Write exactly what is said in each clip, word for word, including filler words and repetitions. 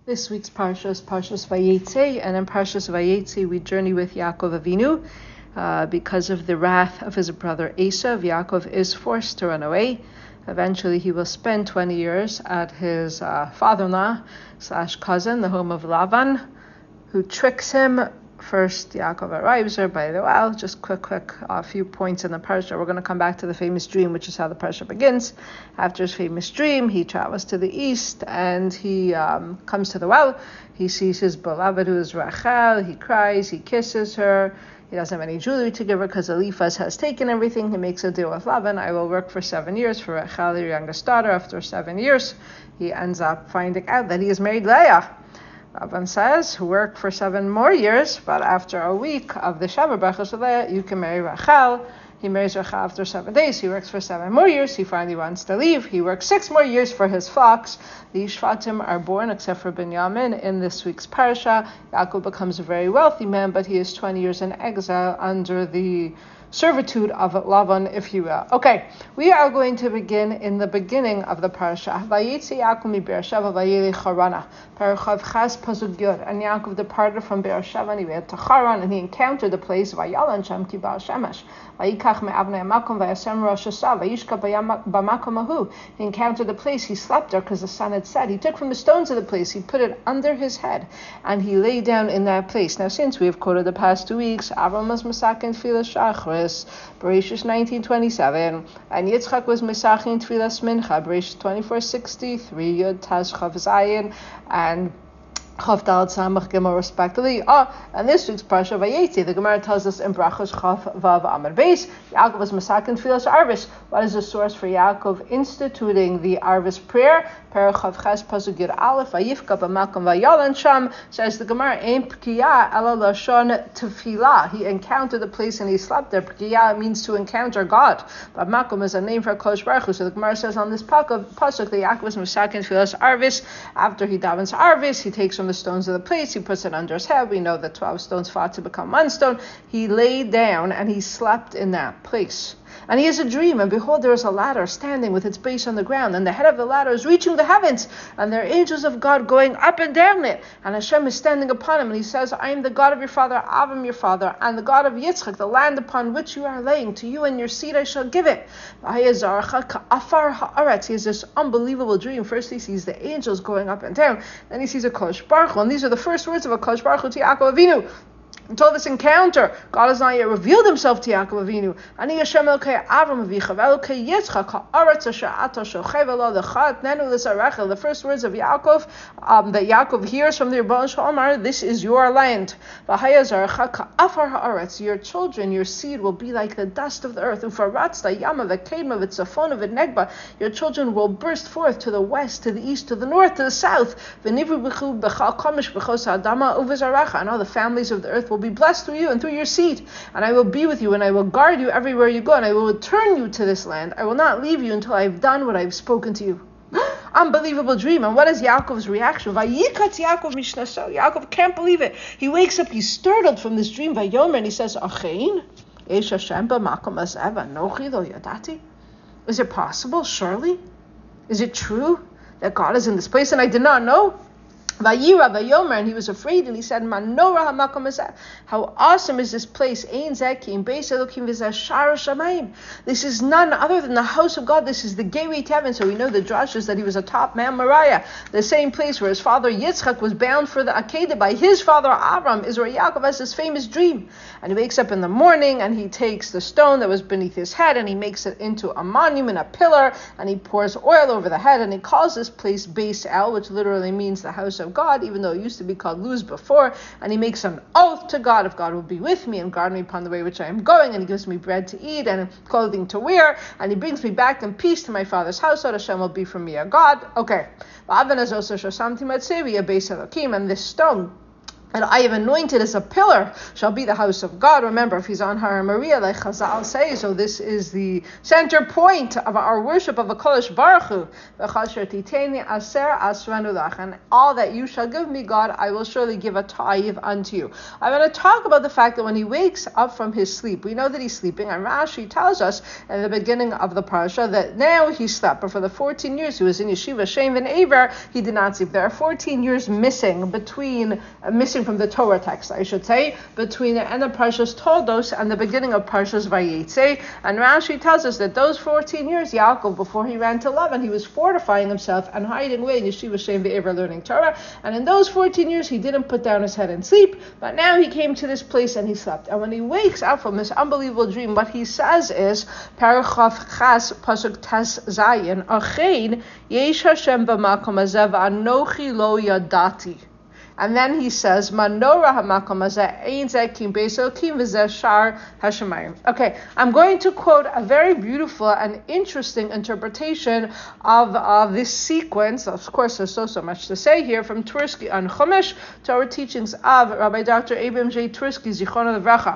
This week's parsha is Parshas Vayetze, and in Parshas Vayetze we journey with Yaakov Avinu. Uh, because of the wrath of his brother Esav, Yaakov is forced to run away. Eventually he will spend twenty years at his uh, father-in-law slash cousin, the home of Lavan, who tricks him. First, Yaakov arrives there by the well. Just quick, quick, a uh, few points in the parsha. We're going to come back to the famous dream, which is how the parsha begins. After his famous dream, he travels to the east and he um, comes to the well. He sees his beloved, who is Rachel. He cries. He kisses her. He doesn't have any jewelry to give her because Eliphaz has taken everything. He makes a deal with Lavan. I will work for seven years for Rachel, your youngest daughter. After seven years, he ends up finding out that he is married Leah. Lavan says, work for seven more years, but after a week of the Sheva Brachos of Leah, you can marry Rachel. He marries Rachel after seven days. He works for seven more years. He finally wants to leave. He works six more years for his flocks. The Shvatim are born, except for Binyamin, in this week's parsha. Yaakov becomes a very wealthy man, but he is twenty years in exile under the servitude of Lavan, if you will. Okay, we are going to begin in the beginning of the parsha. Vayetze Yaakov mi Beersheva vayelech Harana. Parachav Chas pasuk Yod. And Yaakov departed from Beersheva and he went to Haran, and he encountered the place Vayalan Sham ki Baal Shemesh. Vayikach me'avnei hamakom vayasem rosh hashav vayishka b'makom ahu. He encountered the place. He slept there because the sun had set. He took from the stones of the place. He put it under his head, and he lay down in that place. Now, since we have quoted the past two weeks, Avram was masakin tefillah shachris, Bereshis nineteen twenty-seven, and Yitzchak was masakin tefillah mincha, Bereshis twenty-four sixty-three, Yud Taz Chav Zayin, and Chav Dalet Samach Gimel respectively. Ah, and this week's parsha Vayetze, the Gemara tells us in Brachos Chav Vav Amud Beis, Yaakov was masakin tefillas Arvis. What is the source for Yaakov instituting the Arvis prayer? Parachav Ches pasuk Yud Aleph Vayifka b'makom vayalan sham, says the Gemara, Ein pkiya ela lashon tefillah. He encountered the place and he slept there. Pkiya means to encounter God, but makom is a name for Kodesh Baruch Hu. So the Gemara says on this pasuk that Yaakov was masakin tefillas Arvis. After he davens Arvis, he takes from the stones of the place, he puts it under his head. We know that twelve stones fought to become one stone. He lay down and he slept in that place. And he has a dream, and behold, there is a ladder standing with its base on the ground, and the head of the ladder is reaching the heavens, and there are angels of God going up and down it, and Hashem is standing upon him, and he says, I am the God of your father, Avram your father, and the God of Yitzchak, the land upon which you are laying. To you and your seed I shall give it. He has this unbelievable dream. First he sees the angels going up and down, then he sees a Kodesh Baruch Hu, and these are the first words of a Kodesh Baruch Hu to Yaakov Avinu. Until this encounter, God has not yet revealed himself to Yaakov Avinu. Ani Hashem Elokei Avram Avicha Elokei Yitzchak Haaretz Asher Ata Shochev Elo Lechat Nenu L'Sarechel. The first words of Yaakov um, that Yaakov hears from the Rebbeinu Shalom are, "This is your land." V'haya Zarecha Ka'afar Haaretz. Your children, your seed will be like the dust of the earth. Ufaratz Yama V'Kedma V'Tzafona V'Negba. Your children will burst forth to the west, to the east, to the north, to the south. V'Nivru B'Chu B'Chal Komish B'Chos Adama Uvezarecha. And all the families of the earth will be blessed through you and through your seed, and I will be with you, and I will guard you everywhere you go, and I will return you to this land. I will not leave you until I have done what I have spoken to you. Unbelievable dream. And what is Yaakov's reaction? Vayikatz Yaakov mishnaso. Yaakov can't believe it. He wakes up, he's startled from this dream. Vayomer, and he says, Achein, Eish Hashem b'makom hazev anochi lo yadati. Is it possible? Surely? Is it true that God is in this place and I did not know? Vayira Vayomer, and he was afraid, and he said, Manora hamakom hazeh. How awesome is this place? Ein zekim beis Elokim v'zeh shara shamayim. This is none other than the house of God. This is the gateway to heaven. So we know the drush is that he was a top man, Moriah, the same place where his father Yitzchak was bound for the Akedah by his father Avram, is where Yaakov has this famous dream. And he wakes up in the morning, and he takes the stone that was beneath his head, and he makes it into a monument, a pillar, and he pours oil over the head, and he calls this place Beis El, which literally means the house of God, even though it used to be called Luz before, and he makes an oath to God, if God will be with me and guard me upon the way which I am going, and he gives me bread to eat and clothing to wear, and he brings me back in peace to my father's house, so Hashem will be for me a God. Okay. And this stone and I am anointed as a pillar, shall be the house of God. Remember, if he's on Har Maria, like Chazal say, so this is the center point of our worship of HaKadosh Baruch Hu. And all that you shall give me, God, I will surely give a tithe unto you. I want to talk about the fact that when he wakes up from his sleep, we know that he's sleeping, and Rashi tells us in the beginning of the parasha that now he slept, but for the fourteen years he was in Yeshiva, Shem and Aver, he did not sleep. There are fourteen years missing between, uh, missing from the Torah text, I should say, between the end of Parshas Toldos and the beginning of Parshas Vayetze. And Rashi tells us that those fourteen years, Yaakov, before he ran to Lavan, he was fortifying himself and hiding away in Yeshiva Shem Ve'ever learning Torah. And in those fourteen years, he didn't put down his head and sleep, but now he came to this place and he slept. And when he wakes up from this unbelievable dream, what he says is, Parachav Chas Pasuk Tes Zayin, Achein Yesh Hashem B'makom Hazeh V'anochi Lo Yadati. And then he says, Manora hamakom hazeh ein zeh kim beis Elokim v'zeh shar hashemayim. Okay, I'm going to quote a very beautiful and interesting interpretation of, of this sequence. Of course, there's so, so much to say here from Twersky on Chumash, Torah teachings of Rabbi Doctor Abram J. Twersky, Zichrono Livracha.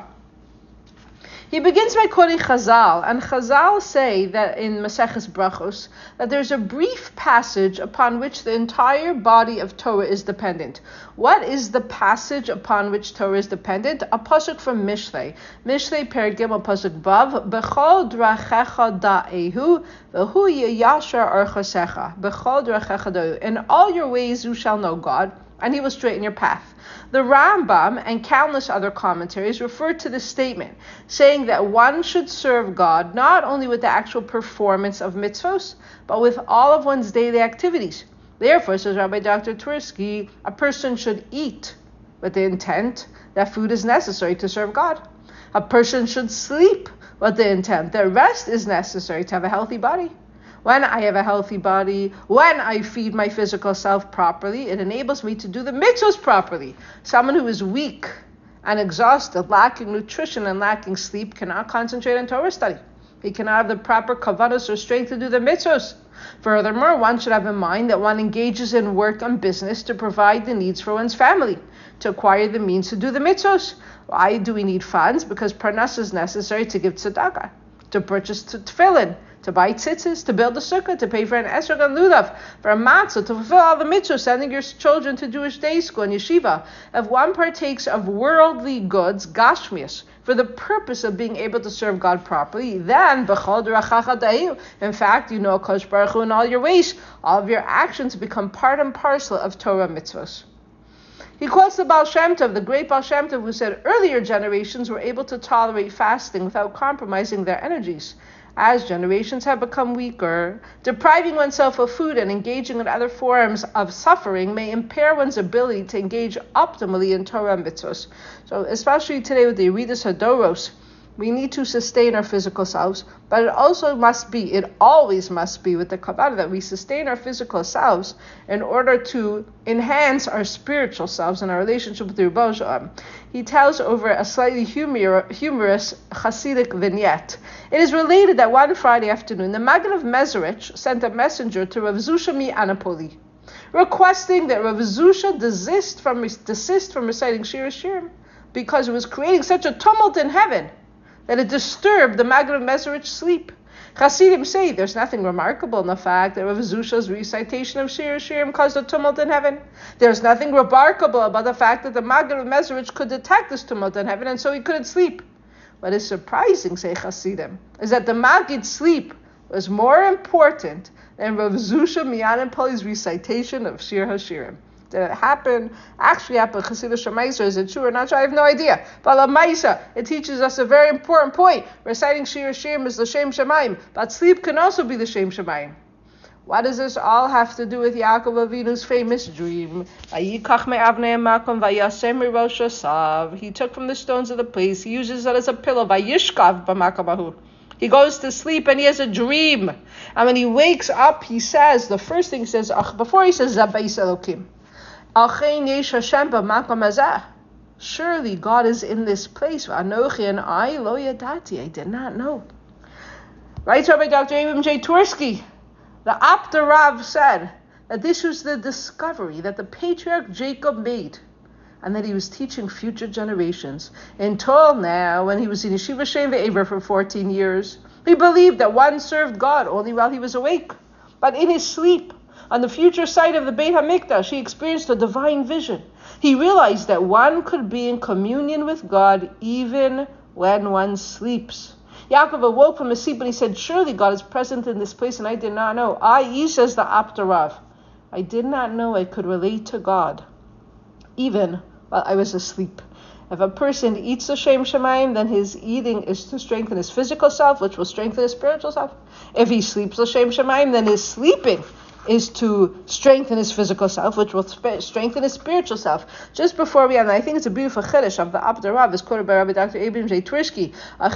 He begins by quoting Chazal, and Chazal say that in Maseches Brachos that there's a brief passage upon which the entire body of Torah is dependent. What is the passage upon which Torah is dependent? A pasuk from Mishlei. Mishlei Perek Gimel pasuk Bav, B'chol drachecha da'ehu, v'hu yiyashar archasecha. B'chol drachecha da'ehu. In all your ways you shall know God, and he will straighten your path. The Rambam and countless other commentaries refer to this statement, saying that one should serve God not only with the actual performance of mitzvos, but with all of one's daily activities. Therefore, says Rabbi Doctor Twersky, a person should eat with the intent that food is necessary to serve God. A person should sleep with the intent that rest is necessary to have a healthy body. When I have a healthy body, when I feed my physical self properly, it enables me to do the mitzvahs properly. Someone who is weak and exhausted, lacking nutrition and lacking sleep, cannot concentrate on Torah study. He cannot have the proper kavanos or strength to do the mitzvahs. Furthermore, one should have in mind that one engages in work and business to provide the needs for one's family, to acquire the means to do the mitzvahs. Why do we need funds? Because parnas is necessary to give tzedakah, to purchase tefillin, to buy tzitzis, to build a sukkah, to pay for an esrog and lulav, for a matzah, to fulfill all the mitzvahs, sending your children to Jewish day school and yeshiva. If one partakes of worldly goods, gashmias, for the purpose of being able to serve God properly, then, in fact, you know HaKadosh Baruch Hu in all your ways, all of your actions become part and parcel of Torah mitzvahs. He quotes the Baal Shem Tov, the great Baal Shem Tov, who said earlier generations were able to tolerate fasting without compromising their energies. As generations have become weaker, depriving oneself of food and engaging in other forms of suffering may impair one's ability to engage optimally in Torah and mitzvos. So especially today with the Yeridus Hadoros, we need to sustain our physical selves, but it also must be, it always must be with the Kabbalah that we sustain our physical selves in order to enhance our spiritual selves and our relationship with the Rebbe Shalom. He tells over a slightly humor, humorous Hasidic vignette. It is related that one Friday afternoon, the Maggid of Mezerich sent a messenger to Rav Zusha Anapoli, requesting that Rav Zusha desist from, desist from reciting Shir Hashirim because it was creating such a tumult in heaven that it disturbed the Maggid of Mezerich's sleep. Hasidim say there's nothing remarkable in the fact that Rav Zusha's recitation of Shir Hashirim caused a tumult in heaven. There's nothing remarkable about the fact that the Maggid of Mezerich could detect this tumult in heaven, and so he couldn't sleep. What is surprising, say Hasidim, is that the Maggid's sleep was more important than Rav Zusha Mianapoli's recitation of Shir Hashirim. Did it happen? Actually happened. Chassidish Shemaiser, is it true or not? I have no idea. But La Maisa, it teaches us a very important point. Reciting Shir Hashirim is the Shem Shemaim, but sleep can also be the Shem Shemaim. What does this all have to do with Yaakov Avinu's famous dream? He took from the stones of the place. He uses it as a pillow. He goes to sleep and he has a dream. And when he wakes up, he says, the first thing he says, before he says, Zabeis Elokim, surely God is in this place. Anochi and I, lo yadati, I did not know. Right, Rabbi Doctor Abram J. Twersky, the Apter Rav said that this was the discovery that the patriarch Jacob made. and that he was teaching future generations. Until now, when he was in Yeshiva Shem Ve'ever for fourteen years, he believed that one served God only while he was awake. But in his sleep, on the future site of the Beit HaMikdash, he experienced a divine vision. He realized that one could be in communion with God even when one sleeps. Yaakov awoke from his sleep and he said, surely God is present in this place and I did not know. I, says the Aptarav, I did not know I could relate to God even while I was asleep. If a person eats L'Shem Shamayim, then his eating is to strengthen his physical self, which will strengthen his spiritual self. If he sleeps L'Shem Shamayim, then his sleeping is to strengthen his physical self, which will sp- strengthen his spiritual self. Just before we end, I think it's a beautiful chiddush of the Abder Rav, is quoted by Rabbi Doctor Abram J. Tversky.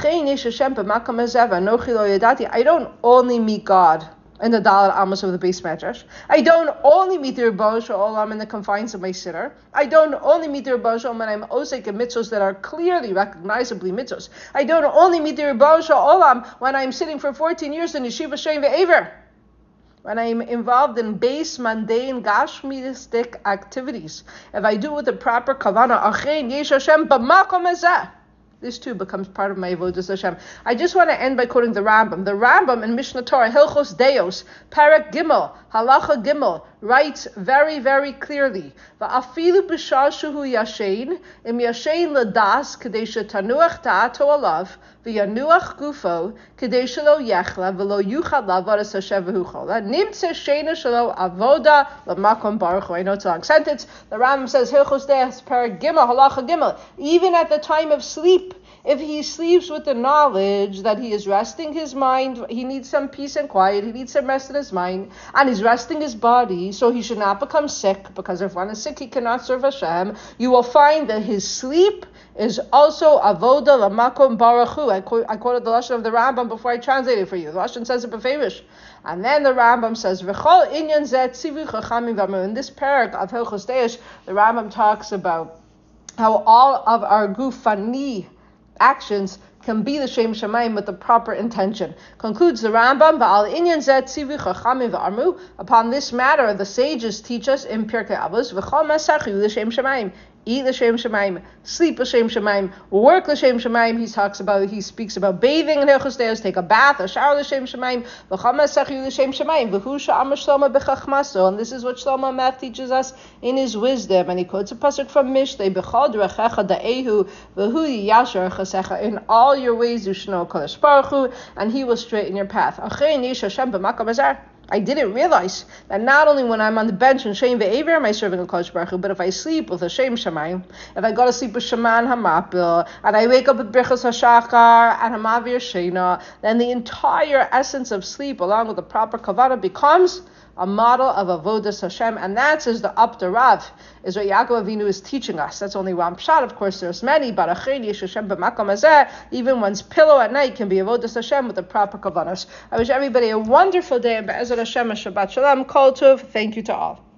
I don't only meet God in the Dalet Amos of the base medrash. I don't only meet the Rebbeinu Shalom in the confines of my sitter. I don't only meet the Rebbeinu Shalom when I'm osek in mitzvos that are clearly recognizably mitzvos. I don't only meet the Rebbeinu Shalom when I'm sitting for fourteen years in Yeshiva Shem Ve'ever. When I'm involved in base, mundane, gashmistic activities, if I do it with the proper kavana, achein yesh Hashem b'makom hazeh, this too becomes part of my avodas Hashem. I just want to end by quoting the Rambam. The Rambam in Mishnah Torah, Hilchos Deos, Parak Gimel, Halacha Gimel, writes very, very clearly, Va'afilu b'shah shehu yashein, im yashein ladas, kadei shetanuach ta'ato alav, v'yanuach gufo, kadei shelo yechla, v'lo yuchad lavadas Hashem v'huchola, nimtze sheina shelo avoda l'makom baruch hu. I know it's a long sentence. The Rambam says, Hilchos Deos, Parak Gimel, Halacha Gimel, even at the time of sleep, if he sleeps with the knowledge that he is resting his mind, he needs some peace and quiet, he needs some rest in his mind, and he's resting his body, so he should not become sick, because if one is sick, he cannot serve Hashem. You will find that his sleep is also avoda l'makom baruch hu. I, quote, I quoted the Lashon of the Rambam before I translated it for you. The Lashon says it beferish. And then the Rambam says, V'chol inyan zeh tzivu chachamim v'amru. In this parak of Hilchos Deos, the Rambam talks about how all of our gufani actions can be the Shem Shamayim with the proper intention. Concludes the Rambam, V'al inyan zeh tzivu chachamim v'amru. Upon this matter, the sages teach us in Pirkei Avos, V'chol masachu l'Shem Shamayim. Eat l'Shem Shamayim, sleep l'Shem Shamayim, work l'Shem Shamayim. He talks about, he speaks about bathing in Hilchos Deos, take a bath, a shower l'Shem Shamayim, v'chol masachu l'Shem Shamayim, v'hu sha'amar Shlomo b'chachmaso. And this is what Shlomo Melech teaches us in his wisdom. And he quotes a pasuk from Mishlei, b'chol d'rechecha da'ehu, v'hu yashar chasecha. In all your ways you should know Kadosh Baruch Hu, and he will straighten your path. Achein yesh Hashem b'makom hazeh. I didn't realize that not only when I'm on the bench in Shem Ve'ever am I serving a Kadosh Baruch Hu, but if I sleep with a Shem Shamayim, if I go to sleep with Sheman HaMapil, and I wake up with Birchas HaShachar and Hamavir Sheina, then the entire essence of sleep, along with the proper Kavanah, becomes a model of avodas Hashem, and that's as the Abder Rav, is what Yaakov Avinu is teaching us. That's only one pshat, of course there's many, but achein yesh Hashem b'makom hazeh, even one's pillow at night can be avodas Hashem with the proper kavanos. I wish everybody a wonderful day, and be'ezrat Hashem, a Shabbat Shalom, Kol Tov, thank you to all.